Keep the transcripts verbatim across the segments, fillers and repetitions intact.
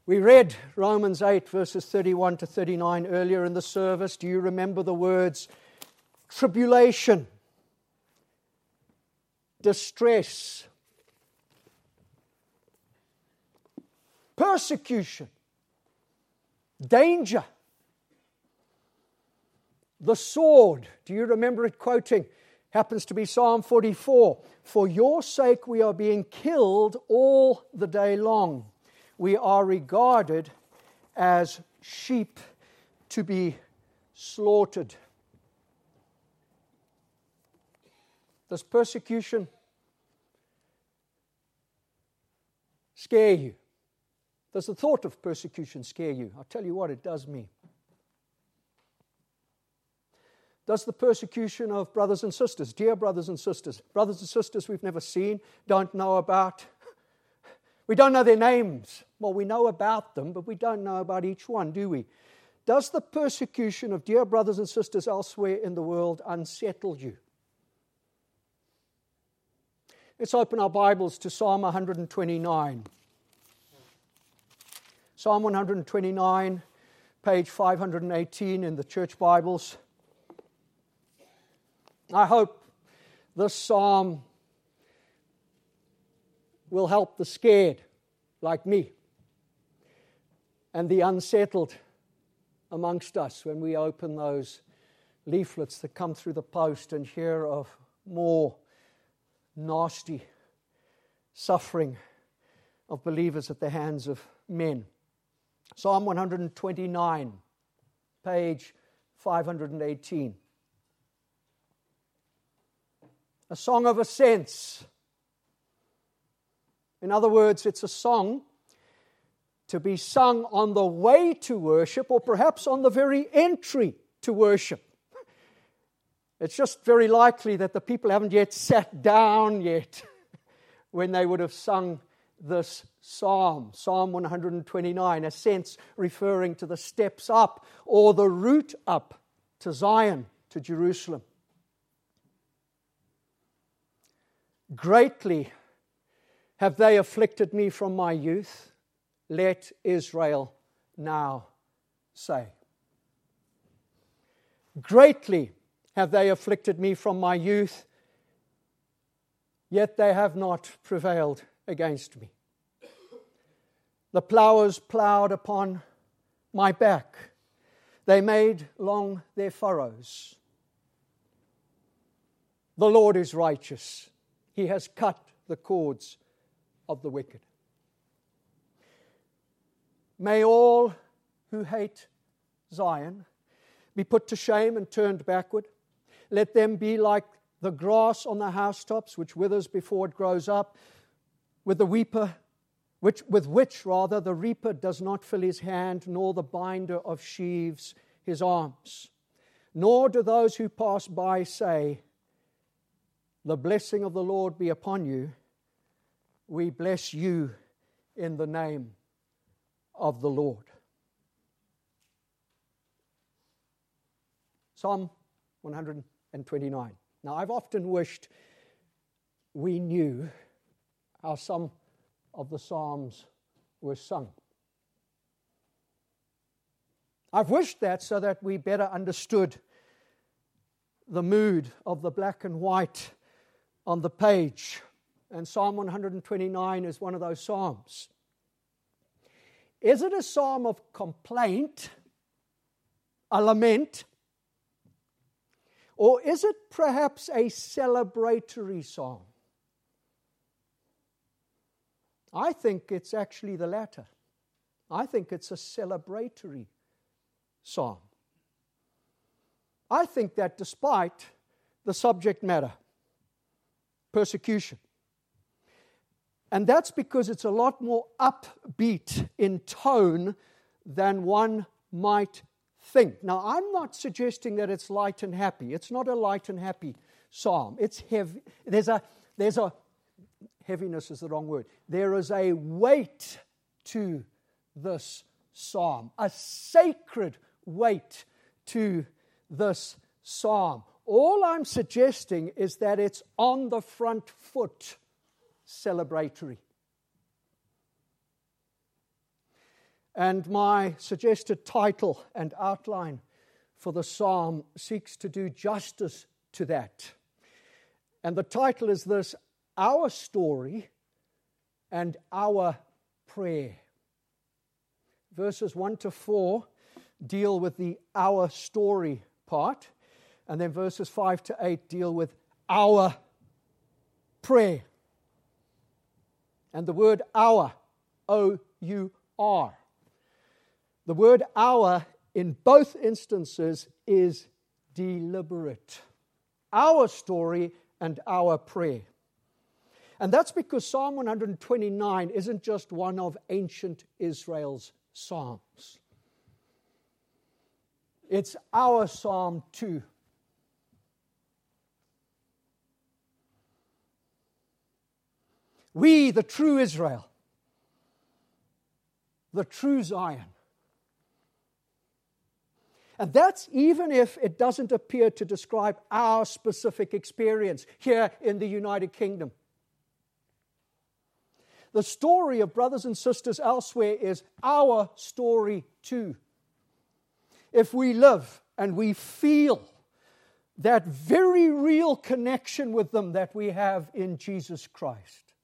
We read Romans eight, verses thirty-one to thirty-nine earlier in the service. Do you remember the words tribulation, distress, persecution, danger, the sword? Do you remember it quoting? Happens to be Psalm forty-four. For your sake we are being killed all the day long. We are regarded as sheep to be slaughtered. Does persecution scare you? Does the thought of persecution scare you? I'll tell you what, it does me. Does the persecution of brothers and sisters, dear brothers and sisters, brothers and sisters we've never seen, don't know about, we don't know their names. Well, we know about them, but we don't know about each one, do we? Does the persecution of dear brothers and sisters elsewhere in the world unsettle you? Let's open our Bibles to Psalm one twenty-nine. Psalm one twenty-nine, page five hundred eighteen in the church Bibles. I hope this psalm will help the scared like me and the unsettled amongst us when we open those leaflets that come through the post and hear of more nasty suffering of believers at the hands of men. Psalm one twenty-nine, page five hundred eighteen. A song of ascents. In other words, it's a song to be sung on the way to worship, or perhaps on the very entry to worship. It's just very likely that the people haven't yet sat down yet when they would have sung this psalm. Psalm one twenty-nine, ascents referring to the steps up or the route up to Zion, to Jerusalem. Greatly have they afflicted me from my youth. Let Israel now say. Greatly have they afflicted me from my youth, yet they have not prevailed against me. The plowers plowed upon my back. They made long their furrows. The Lord is righteous. He has cut the cords of the wicked. May all who hate Zion be put to shame and turned backward. Let them be like the grass on the housetops, which withers before it grows up, with the weeper, which with which rather the reaper does not fill his hand, nor the binder of sheaves his arms. Nor do those who pass by say, the blessing of the Lord be upon you. We bless you in the name of the Lord. Psalm one twenty-nine. Now, I've often wished we knew how some of the Psalms were sung. I've wished that so that we better understood the mood of the black and white on the page. And Psalm one twenty-nine is one of those psalms. Is it a psalm of complaint, a lament, or is it perhaps a celebratory psalm? I think it's actually the latter. I think it's a celebratory psalm. I think that despite the subject matter, persecution, and that's because it's a lot more upbeat in tone than one might think. Now, I'm not suggesting that it's light and happy. It's not a light and happy psalm. It's heavy. There's a, there's a, heaviness is the wrong word. There is a weight to this psalm, a sacred weight to this psalm. All I'm suggesting is that it's on the front foot celebratory. And my suggested title and outline for the psalm seeks to do justice to that. And the title is this: Our Story and Our Prayer. Verses one to four deal with the our story part, and then verses five to eight deal with our prayer. And the word our, O U R. The word our in both instances is deliberate. Our story and our prayer. And that's because Psalm one twenty-nine isn't just one of ancient Israel's psalms. It's our psalm too. We, the true Israel, the true Zion. And that's even if it doesn't appear to describe our specific experience here in the United Kingdom. The story of brothers and sisters elsewhere is our story too. If we live and we feel that very real connection with them that we have in Jesus Christ.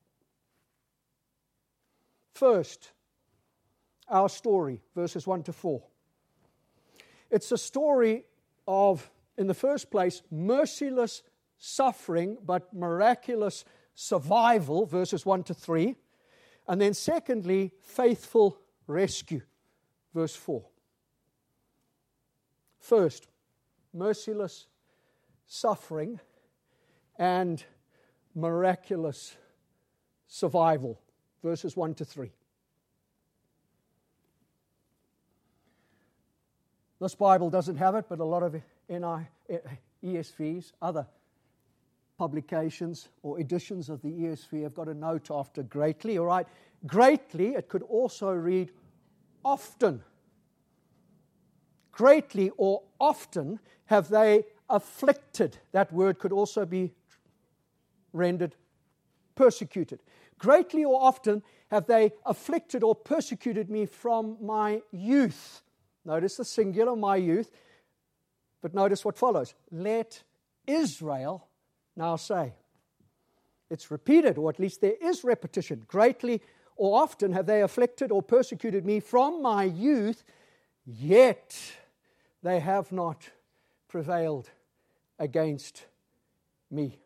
First, our story, verses one to four. It's a story of, in the first place, merciless suffering but miraculous survival, verses one to three. And then secondly, faithful rescue, verse four. First, merciless suffering and miraculous survival, verses one to three. This Bible doesn't have it, but a lot of N I, E S Vs, other publications or editions of the E S V have got a note after greatly, all right? Greatly, it could also read often. Greatly or often have they afflicted. That word could also be rendered persecuted. Greatly or often have they afflicted or persecuted me from my youth. Notice the singular, my youth. But notice what follows. Let Israel now say. It's repeated, or at least there is repetition. Greatly or often have they afflicted or persecuted me from my youth, yet they have not prevailed against me.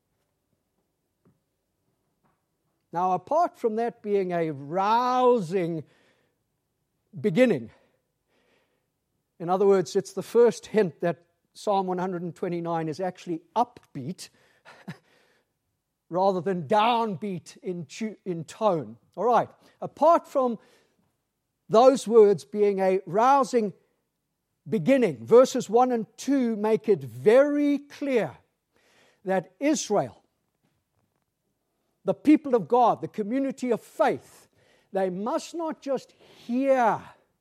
Now, apart from that being a rousing beginning, in other words, it's the first hint that Psalm one twenty-nine is actually upbeat rather than downbeat in, tu- in tone. All right, apart from those words being a rousing beginning, verses one and two make it very clear that Israel, the people of God, the community of faith, they must not just hear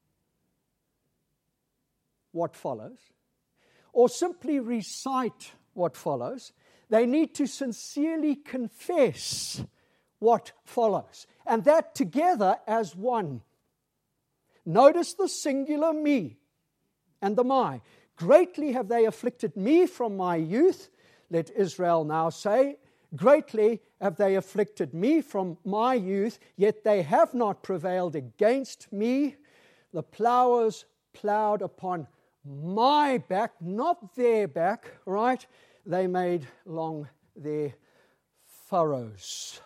what follows, or simply recite what follows. They need to sincerely confess what follows, and that together as one. Notice the singular me and the my. Greatly have they afflicted me from my youth, let Israel now say. Greatly have they afflicted me from my youth, yet they have not prevailed against me. The plowers plowed upon my back, not their back, right? They made long their furrows.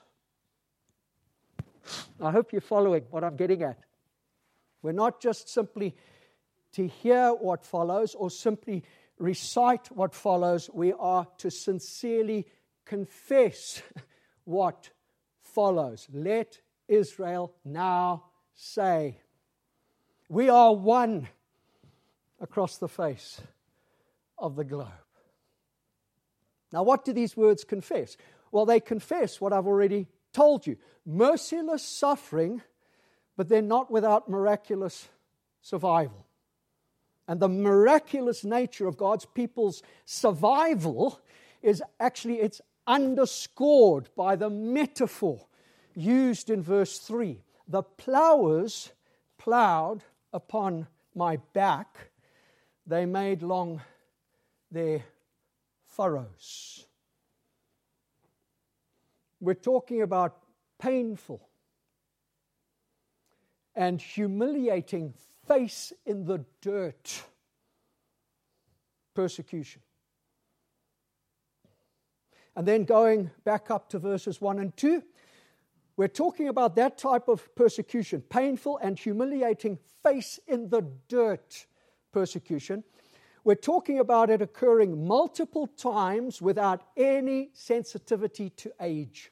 I hope you're following what I'm getting at. We're not just simply to hear what follows or simply recite what follows. We are to sincerely confess what follows. Let Israel now say. We are one across the face of the globe. Now, what do these words confess? Well, they confess what I've already told you. Merciless suffering, but they're not without miraculous survival. And the miraculous nature of God's people's survival is actually, it's underscored by the metaphor used in verse three. The plowers plowed upon my back, they made long their furrows. We're talking about painful and humiliating face in the dirt persecution. And then going back up to verses one and two, we're talking about that type of persecution, painful and humiliating face in the dirt persecution. We're talking about it occurring multiple times without any sensitivity to age.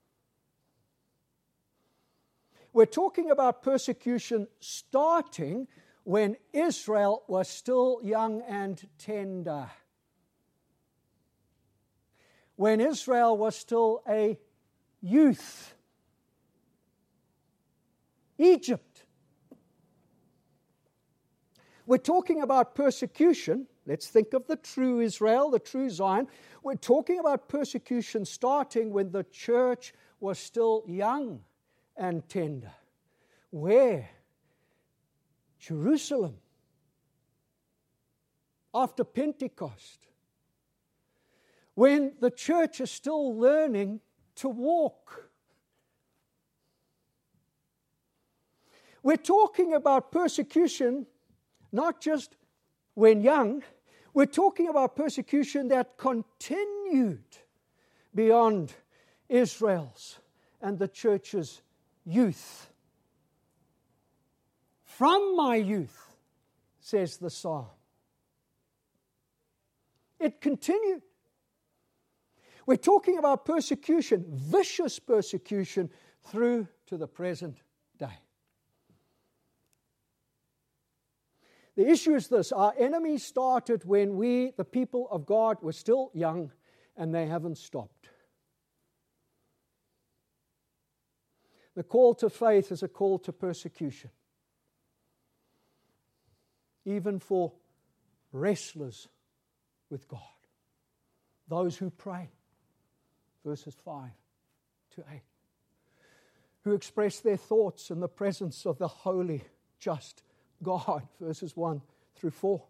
We're talking about persecution starting when Israel was still young and tender. When Israel was still a youth. Egypt. We're talking about persecution. Let's think of the true Israel, the true Zion. We're talking about persecution starting when the church was still young and tender. Where? Jerusalem. After Pentecost. When the church is still learning to walk. We're talking about persecution not just when young, we're talking about persecution that continued beyond Israel's and the church's youth. From my youth, says the psalm. It continued. We're talking about persecution, vicious persecution, through to the present day. The issue is this: our enemy started when we, the people of God, were still young, and they haven't stopped. The call to faith is a call to persecution, even for wrestlers with God, those who pray, verses five to eight, who express their thoughts in the presence of the holy, just God, verses one through four.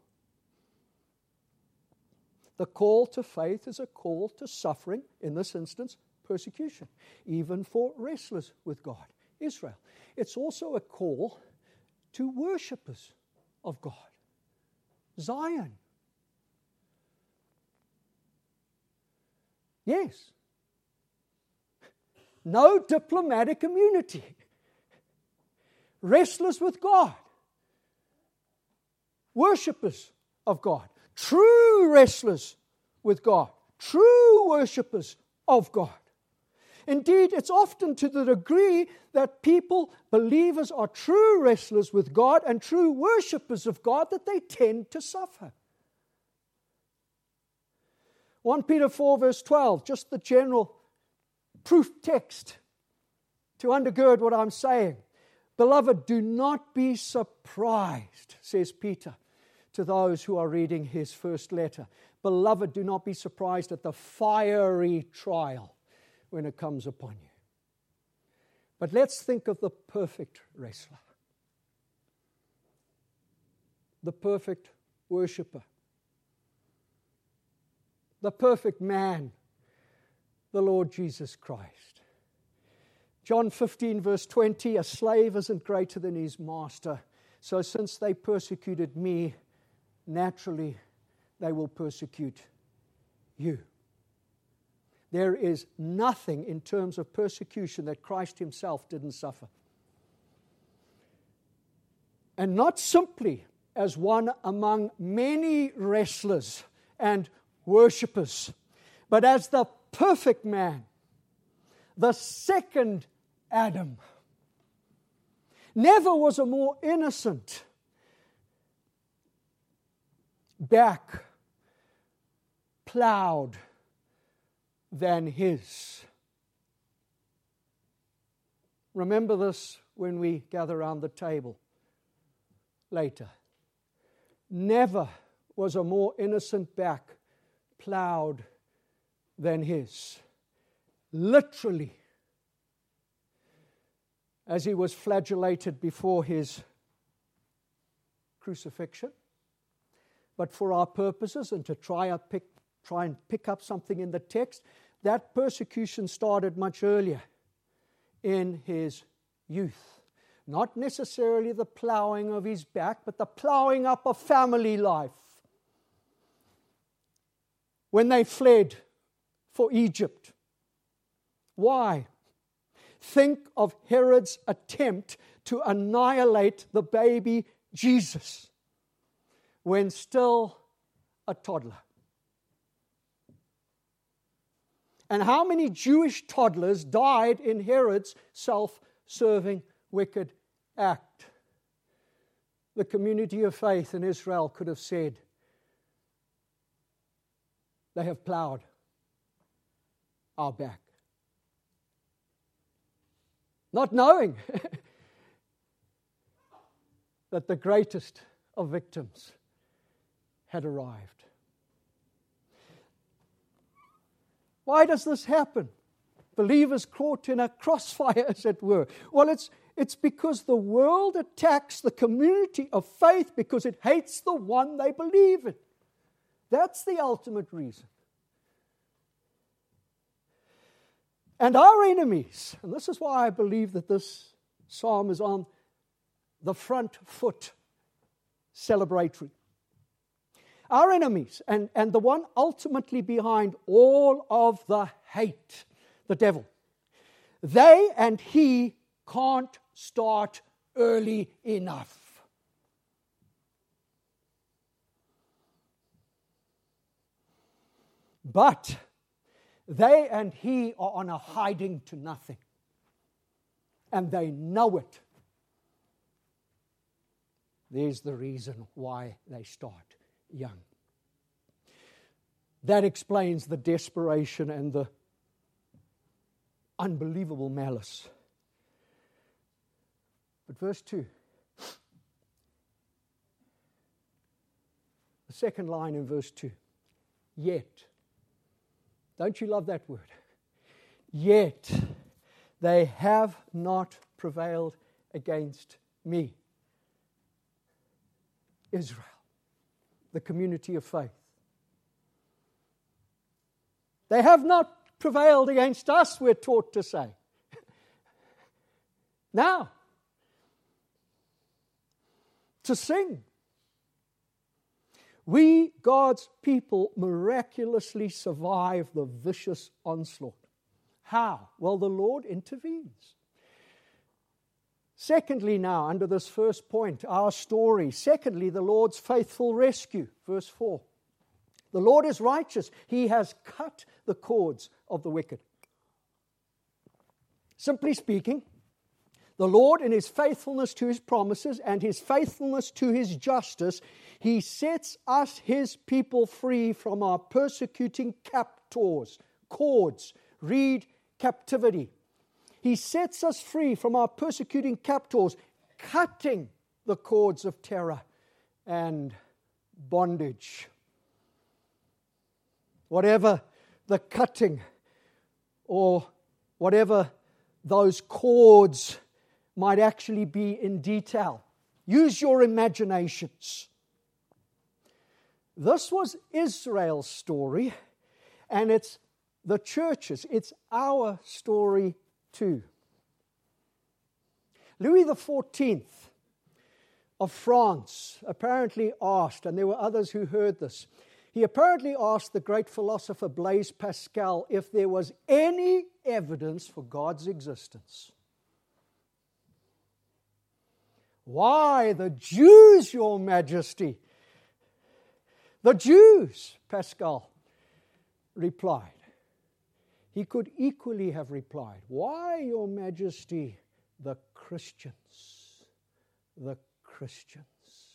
The call to faith is a call to suffering, in this instance, persecution, even for wrestlers with God, Israel. It's also a call to worshippers of God, Zion. Yes. No diplomatic immunity. Wrestlers with God. Worshippers of God. True wrestlers with God. True worshippers of God. Indeed, it's often to the degree that people, believers, are true wrestlers with God and true worshippers of God that they tend to suffer. First Peter four verse twelve, just the general proof text to undergird what I'm saying. Beloved, do not be surprised, says Peter to those who are reading his first letter. Beloved, do not be surprised at the fiery trial when it comes upon you. But let's think of the perfect wrestler, the perfect worshipper, the perfect man, the Lord Jesus Christ. John fifteen verse twenty, a slave isn't greater than his master. So since they persecuted me, naturally they will persecute you. There is nothing in terms of persecution that Christ himself didn't suffer. And not simply as one among many wrestlers and worshippers, but as the perfect man, the second Adam. Never was a more innocent back plowed than his. Remember this when we gather around the table later. Never was a more innocent back plowed than his. Literally, as he was flagellated before his crucifixion. But for our purposes and to try, up pick, try and pick up something in the text, that persecution started much earlier in his youth. Not necessarily the plowing of his back, but the plowing up of family life. When they fled for Egypt. Why? Think of Herod's attempt to annihilate the baby Jesus when still a toddler. And how many Jewish toddlers died in Herod's self-serving, wicked act? The community of faith in Israel could have said, they have plowed our back. Not knowing that the greatest of victims had arrived. Why does this happen? Believers caught in a crossfire, as it were. Well, it's, it's because the world attacks the community of faith because it hates the one they believe in. That's the ultimate reason. And our enemies, and this is why I believe that this psalm is on the front foot celebratory. Our enemies, and, and the one ultimately behind all of the hate, the devil, they and he can't start early enough. But they and he are on a hiding to nothing. And they know it. There's the reason why they start young. That explains the desperation and the unbelievable malice. But verse two. The second line in verse two. Yet. Don't you love that word? Yet they have not prevailed against me. Israel, the community of faith. They have not prevailed against us, we're taught to say. Now, to sing. We, God's people, miraculously survive the vicious onslaught. How? Well, the Lord intervenes. Secondly, now, under this first point, our story. Secondly, the Lord's faithful rescue. Verse four. The Lord is righteous. He has cut the cords of the wicked. Simply speaking, the Lord, in His faithfulness to His promises and His faithfulness to His justice, He sets us, His people, free from our persecuting captors, cords. Read captivity. He sets us free from our persecuting captors, cutting the cords of terror and bondage. Whatever the cutting or whatever those cords might actually be in detail. Use your imaginations. This was Israel's story, and it's the church's. It's our story too. Louis the fourteenth of France apparently asked, and there were others who heard this, he apparently asked the great philosopher Blaise Pascal if there was any evidence for God's existence. Why, the Jews, Your Majesty. The Jews, Pascal replied. He could equally have replied, why, Your Majesty, the Christians, the Christians.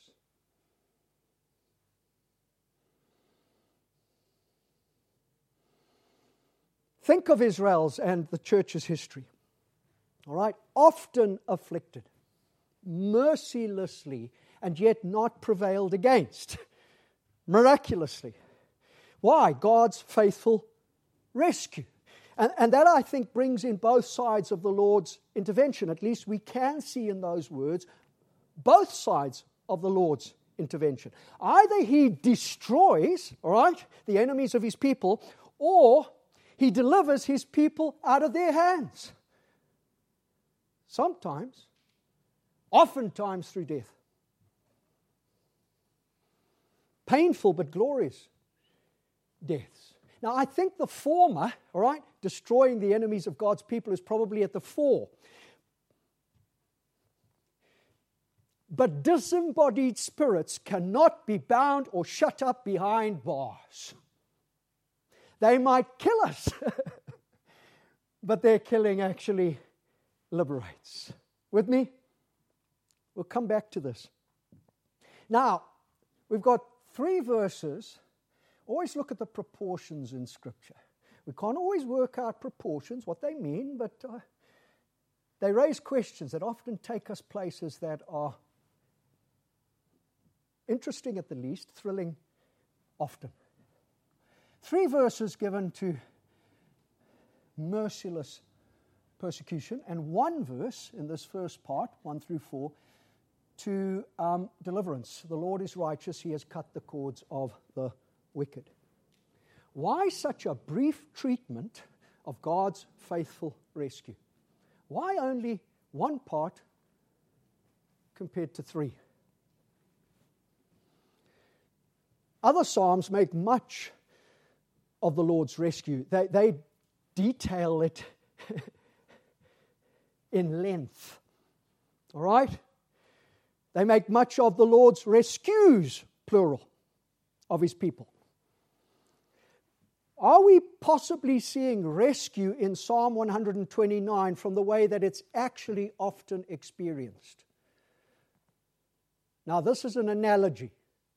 Think of Israel's and the church's history. All right, often afflicted, mercilessly, and yet not prevailed against, miraculously. Why? God's faithful rescue. And, and that, I think, brings in both sides of the Lord's intervention. At least we can see in those words both sides of the Lord's intervention. Either he destroys, all right, the enemies of his people, or he delivers his people out of their hands. Sometimes, oftentimes through death. Painful but glorious deaths. Now, I think the former, all right, destroying the enemies of God's people, is probably at the fore. But disembodied spirits cannot be bound or shut up behind bars. They might kill us, but their killing actually liberates. With me? We'll come back to this. Now, we've got three verses. Always look at the proportions in Scripture. We can't always work out proportions, what they mean, but uh, they raise questions that often take us places that are interesting at the least, thrilling often. Three verses given to merciless persecution, and one verse in this first part, one through four, to um, deliverance. The Lord is righteous, he has cut the cords of the wicked. Why such a brief treatment of God's faithful rescue? Why only one part compared to three? Other Psalms make much of the Lord's rescue. They, they detail it in length. All right? They make much of the Lord's rescues, plural, of his people. Are we possibly seeing rescue in Psalm one twenty-nine from the way that it's actually often experienced? Now, this is an analogy.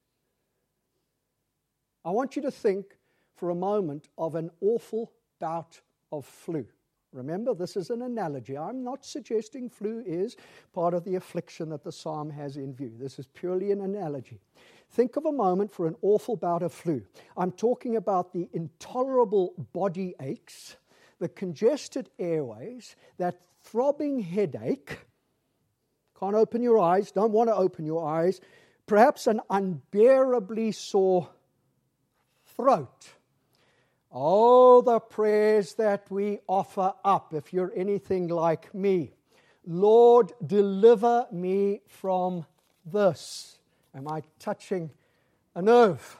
I want you to think for a moment of an awful bout of flu. Remember, this is an analogy. I'm not suggesting flu is part of the affliction that the psalm has in view. This is purely an analogy. Think of a moment for an awful bout of flu. I'm talking about the intolerable body aches, the congested airways, that throbbing headache. Can't open your eyes, don't want to open your eyes. Perhaps an unbearably sore throat. Oh, the prayers that we offer up, if you're anything like me. Lord, deliver me from this. Am I touching a nerve?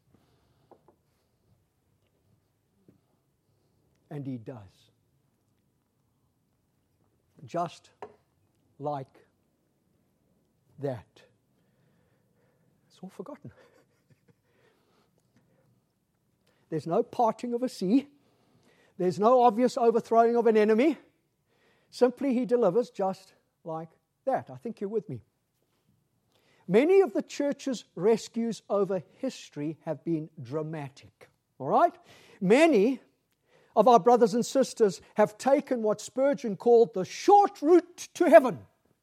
And he does. Just like that. It's all forgotten. There's no parting of a sea. There's no obvious overthrowing of an enemy. Simply he delivers just like that. I think you're with me. Many of the church's rescues over history have been dramatic. All right? Many of our brothers and sisters have taken what Spurgeon called the short route to heaven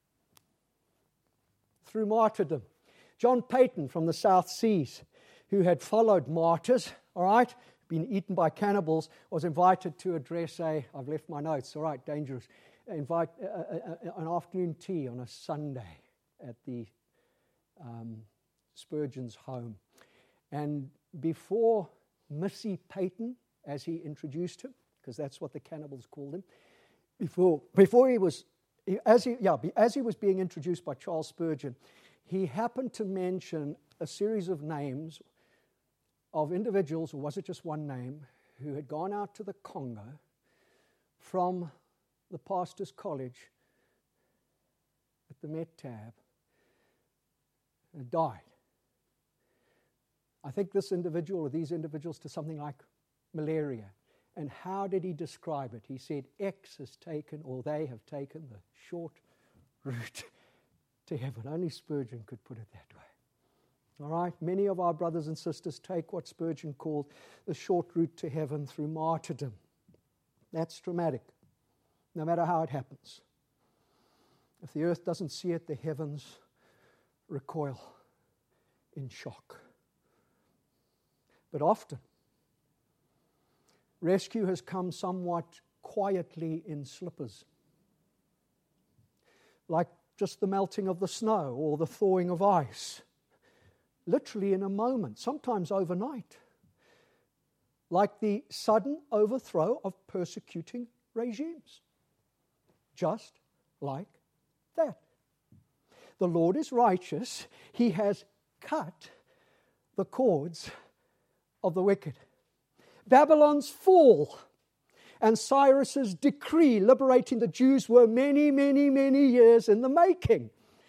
through martyrdom. John Peyton from the South Seas, who had followed martyrs, all right, been eaten by cannibals, was invited to address a, I've left my notes, all right, dangerous, invite uh, uh, an afternoon tea on a Sunday at the um, Spurgeon's home. And before Missy Peyton, as he introduced him, because that's what the cannibals called him, before before he was, as he yeah, as he was being introduced by Charles Spurgeon, he happened to mention a series of names of individuals, or was it just one name, who had gone out to the Congo from the pastor's college at the Met Tab and died. I think this individual or these individuals to something like malaria. And how did he describe it? He said, X has taken, or they have taken, the short route to heaven. Only Spurgeon could put it that way. All right? Many of our brothers and sisters take what Spurgeon called the short route to heaven through martyrdom. That's dramatic, no matter how it happens. If the earth doesn't see it, the heavens recoil in shock. But often, rescue has come somewhat quietly in slippers, like just the melting of the snow or the thawing of ice. literally in a moment, sometimes overnight, like the sudden overthrow of persecuting regimes. Just like that. The Lord is righteous. He has cut the cords of the wicked. Babylon's fall and Cyrus's decree liberating the Jews were many, many, many years in the making.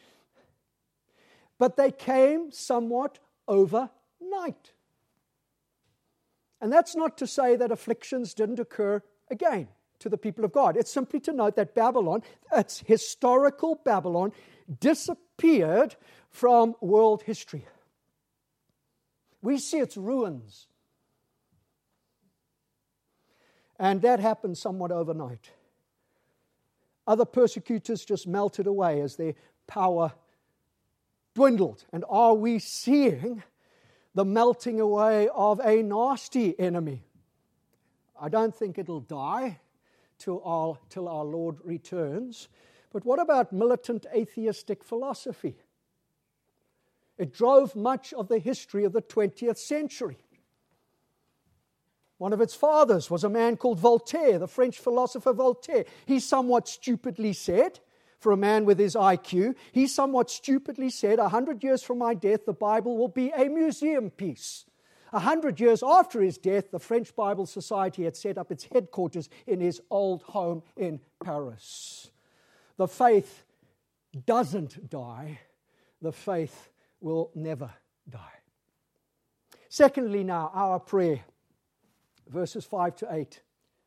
But they came somewhat overnight. And that's not to say that afflictions didn't occur again to the people of God. It's simply to note that Babylon, its historical Babylon, disappeared from world history. We see its ruins. And that happened somewhat overnight. Other persecutors just melted away as their power dwindled. And are we seeing the melting away of a nasty enemy? I don't think it'll die till our, till our Lord returns. But what about militant atheistic philosophy? It drove much of the history of the twentieth century. One of its fathers was a man called Voltaire, the French philosopher Voltaire. He somewhat stupidly said, for a man with his I Q, he somewhat stupidly said, a hundred years from my death, the Bible will be a museum piece. A hundred years after his death, the French Bible Society had set up its headquarters in his old home in Paris. The faith doesn't die. The faith will never die. Secondly now, our prayer. Verses five to eight.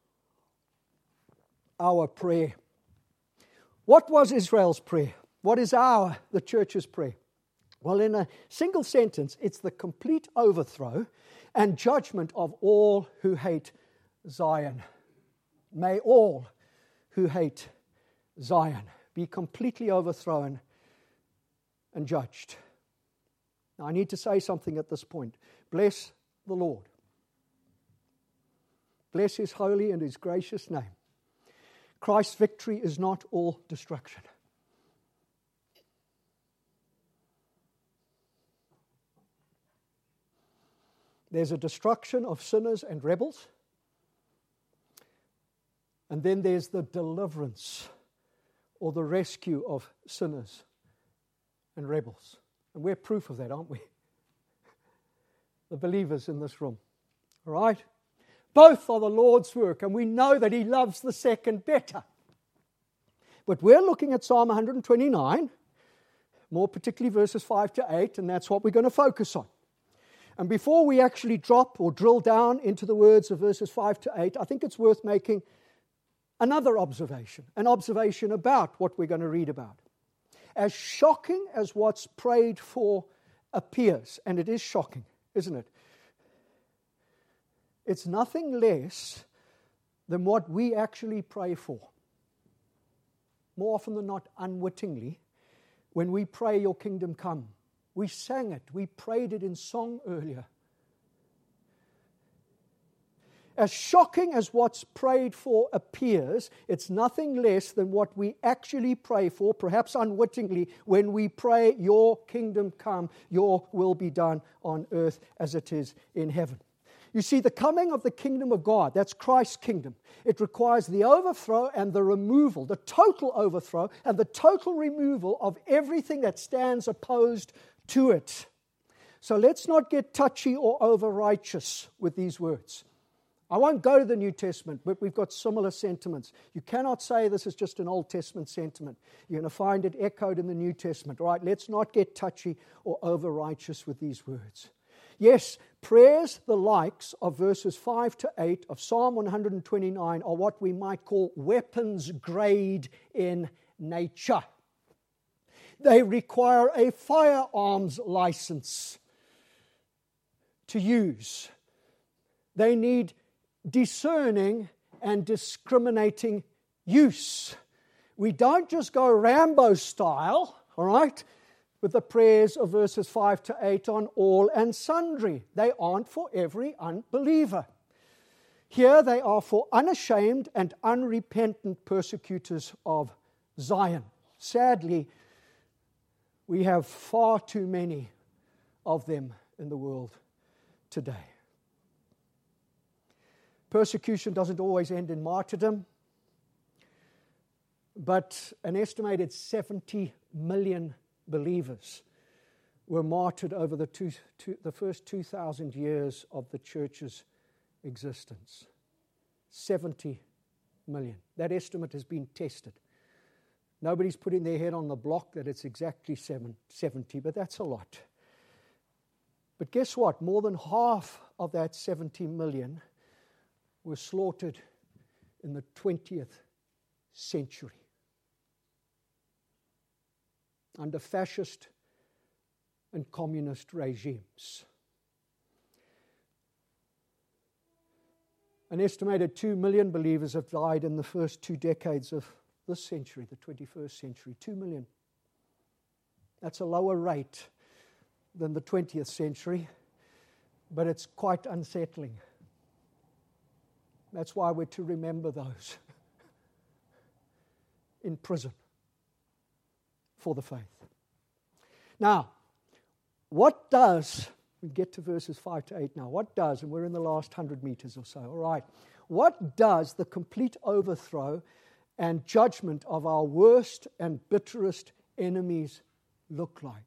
Our prayer. What was Israel's prayer? What is our, the church's prayer? Well, in a single sentence, it's the complete overthrow and judgment of all who hate Zion. May all who hate Zion be completely overthrown and judged. Now, I need to say something at this point. Bless the Lord. Bless His holy and His gracious name. Christ's victory is not all destruction. There's a destruction of sinners and rebels. And then there's the deliverance or the rescue of sinners and rebels. And we're proof of that, aren't we? The believers in this room. All right? Both are the Lord's work, and we know that He loves the second better. But we're looking at Psalm one twenty-nine, more particularly verses five to eight, and that's what we're going to focus on. And before we actually drop or drill down into the words of verses five to eight, I think it's worth making another observation, an observation about what we're going to read about. As shocking as what's prayed for appears, and it is shocking, isn't it? It's nothing less than what we actually pray for. More often than not, unwittingly, when we pray, your kingdom come. We sang it. We prayed it in song earlier. As shocking as what's prayed for appears, it's nothing less than what we actually pray for, perhaps unwittingly, when we pray, your kingdom come, your will be done on earth as it is in heaven. You see, the coming of the kingdom of God, that's Christ's kingdom. It requires the overthrow and the removal, the total overthrow and the total removal of everything that stands opposed to it. So let's not get touchy or over-righteous with these words. I won't go to the New Testament, but we've got similar sentiments. You cannot say this is just an Old Testament sentiment. You're going to find it echoed in the New Testament. All right, let's not get touchy or over-righteous with these words. Yes, prayers the likes of verses five to eight of Psalm one twenty-nine are what we might call weapons grade in nature. They require a firearms license to use. They need discerning and discriminating use. We don't just go Rambo style, all right, with the prayers of verses five to eight on all and sundry. They aren't for every unbeliever. Here they are for unashamed and unrepentant persecutors of Zion. Sadly, we have far too many of them in the world today. Persecution doesn't always end in martyrdom, but an estimated seventy million believers were martyred over the, two, two, the first two thousand years of the church's existence. seventy million. That estimate has been tested. Nobody's putting their head on the block that it's exactly seventy, but that's a lot. But guess what? More than half of that seventy million were slaughtered in the twentieth century under fascist and communist regimes. An estimated two million believers have died in the first two decades of this century, the twenty-first century. Two million. That's a lower rate than the twentieth century, but it's quite unsettling. That's why we're to remember those in prison for the faith. Now, what does, we get to verses five to eight now, what does, and we're in the last hundred meters or so, all right, what does the complete overthrow and judgment of our worst and bitterest enemies look like?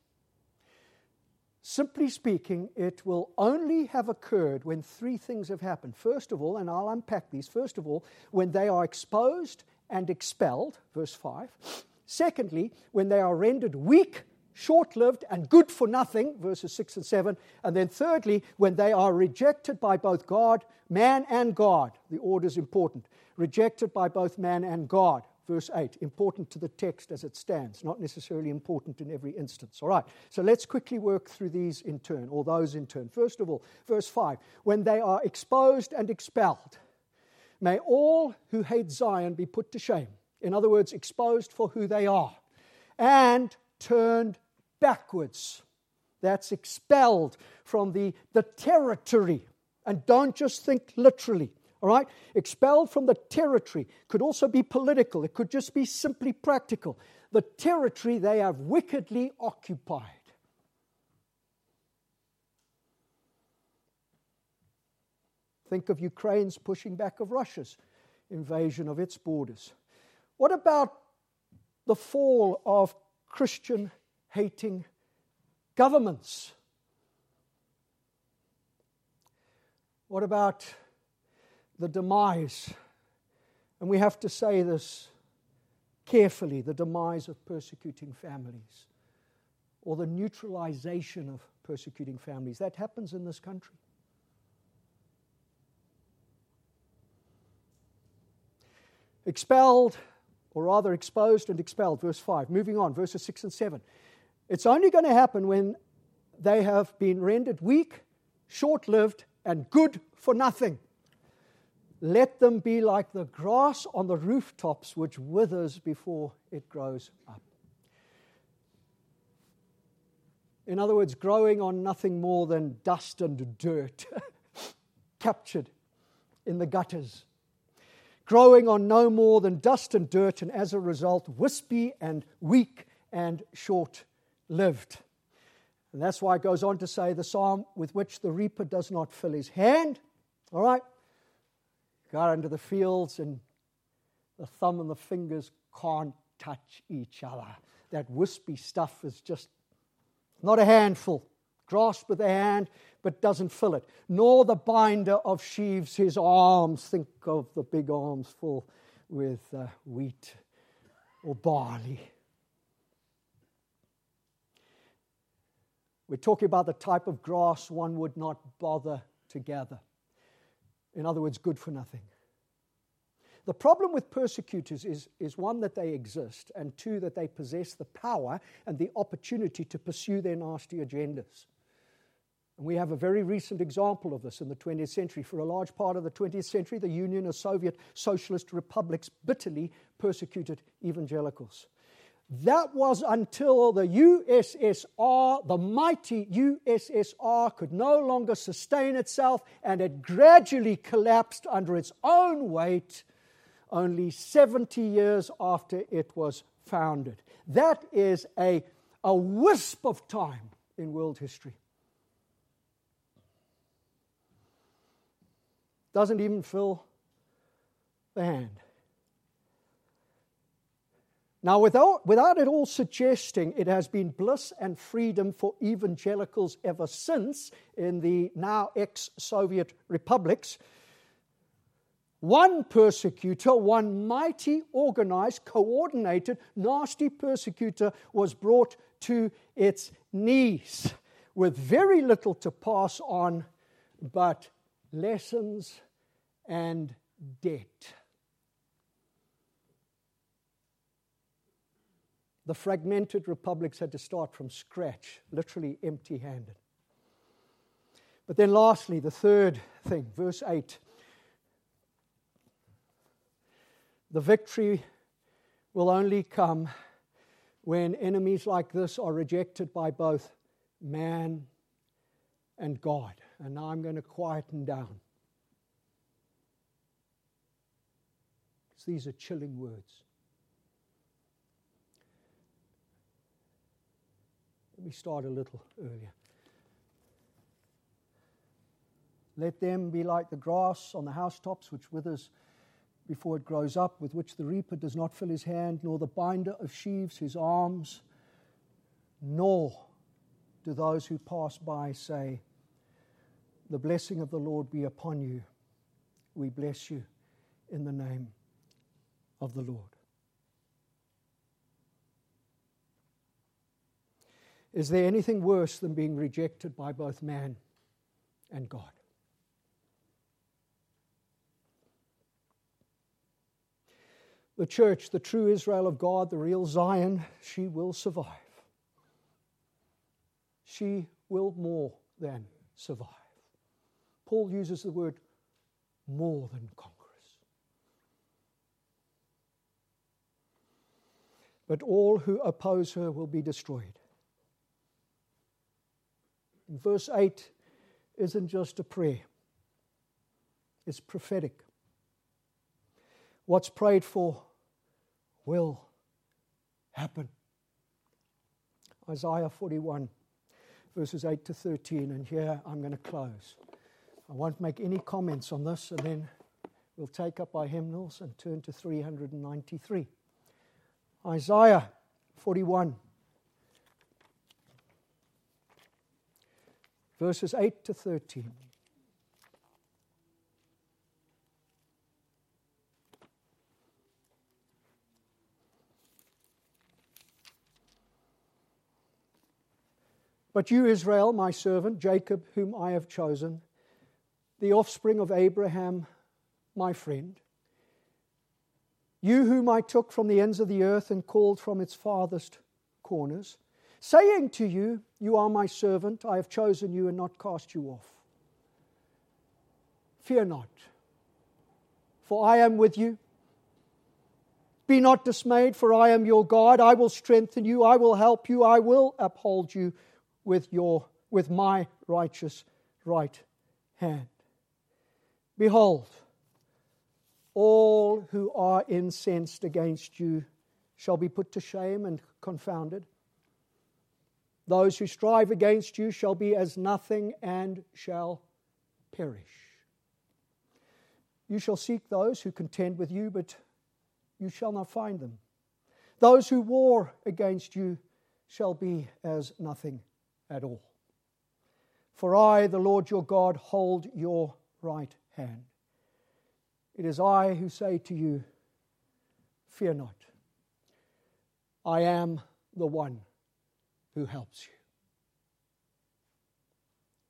Simply speaking, it will only have occurred when three things have happened. First of all, and I'll unpack these, first of all, when they are exposed and expelled, verse five. Secondly, when they are rendered weak, short-lived, and good for nothing, verses six and seven. And then thirdly, when they are rejected by both God, man and God. The order is important. Rejected by both man and God. Verse eight, important to the text as it stands, not necessarily important in every instance. All right, so let's quickly work through these in turn, or those in turn. First of all, verse five, when they are exposed and expelled, may all who hate Zion be put to shame. In other words, exposed for who they are, and turned backwards. That's expelled from the, the territory. And don't just think literally. All right? Expelled from the territory. Could also be political. It could just be simply practical. The territory they have wickedly occupied. Think of Ukraine's pushing back of Russia's invasion of its borders. What about the fall of Christian-hating governments? What about the demise, and we have to say this carefully, the demise of persecuting families, or the neutralization of persecuting families? That happens in this country. Expelled, or rather exposed and expelled, verse five. Moving on, verses six and seven. It's only going to happen when they have been rendered weak, short-lived, and good for nothing. Let them be like the grass on the rooftops, which withers before it grows up. In other words, growing on nothing more than dust and dirt, captured in the gutters. Growing on no more than dust and dirt, and as a result, wispy and weak and short-lived. And that's why it goes on to say, the psalm with which the reaper does not fill his hand. All right? Go out into the fields and the thumb and the fingers can't touch each other. That wispy stuff is just not a handful. Grasped with a hand, but doesn't fill it. Nor the binder of sheaves his arms. Think of the big arms full with uh, wheat or barley. We're talking about the type of grass one would not bother to gather. In other words, good for nothing. The problem with persecutors is, is one, that they exist, and two, that they possess the power and the opportunity to pursue their nasty agendas. And we have a very recent example of this in the twentieth century. For a large part of the twentieth century, the Union of Soviet Socialist Republics bitterly persecuted evangelicals. That was until the U S S R, the mighty U S S R, could no longer sustain itself, and it gradually collapsed under its own weight only seventy years after it was founded. That is a, a wisp of time in world history. Doesn't even fill the hand. Now, without, without it all suggesting it has been bliss and freedom for evangelicals ever since in the now ex-Soviet republics, one persecutor, one mighty, organized, coordinated, nasty persecutor was brought to its knees with very little to pass on but lessons and debt. The fragmented republics had to start from scratch, literally empty-handed. But then lastly, the third thing, verse eight. The victory will only come when enemies like this are rejected by both man and God. And now I'm going to quieten down. Because these are chilling words. Let me start a little earlier. Let them be like the grass on the housetops, which withers before it grows up, with which the reaper does not fill his hand, nor the binder of sheaves his arms, nor do those who pass by say, the blessing of the Lord be upon you. We bless you in the name of the Lord. Is there anything worse than being rejected by both man and God? The church, the true Israel of God, the real Zion, she will survive. She will more than survive. Paul uses the word more than conquerors. But all who oppose her will be destroyed. And verse eight isn't just a prayer. It's prophetic. What's prayed for will happen. Isaiah forty-one, verses eight to thirteen, and here I'm going to close. I won't make any comments on this, and then we'll take up our hymnals and turn to three hundred ninety-three. Isaiah forty-one, verses eight to thirteen. But you, Israel, my servant, Jacob, whom I have chosen, the offspring of Abraham, my friend, you whom I took from the ends of the earth and called from its farthest corners, saying to you, you are my servant, I have chosen you and not cast you off. Fear not, for I am with you. Be not dismayed, for I am your God. I will strengthen you, I will help you, I will uphold you with your with my righteous right hand. Behold, all who are incensed against you shall be put to shame and confounded. Those who strive against you shall be as nothing and shall perish. You shall seek those who contend with you, but you shall not find them. Those who war against you shall be as nothing at all. For I, the Lord your God, hold your right hand. It is I who say to you, fear not. I am the one who helps you.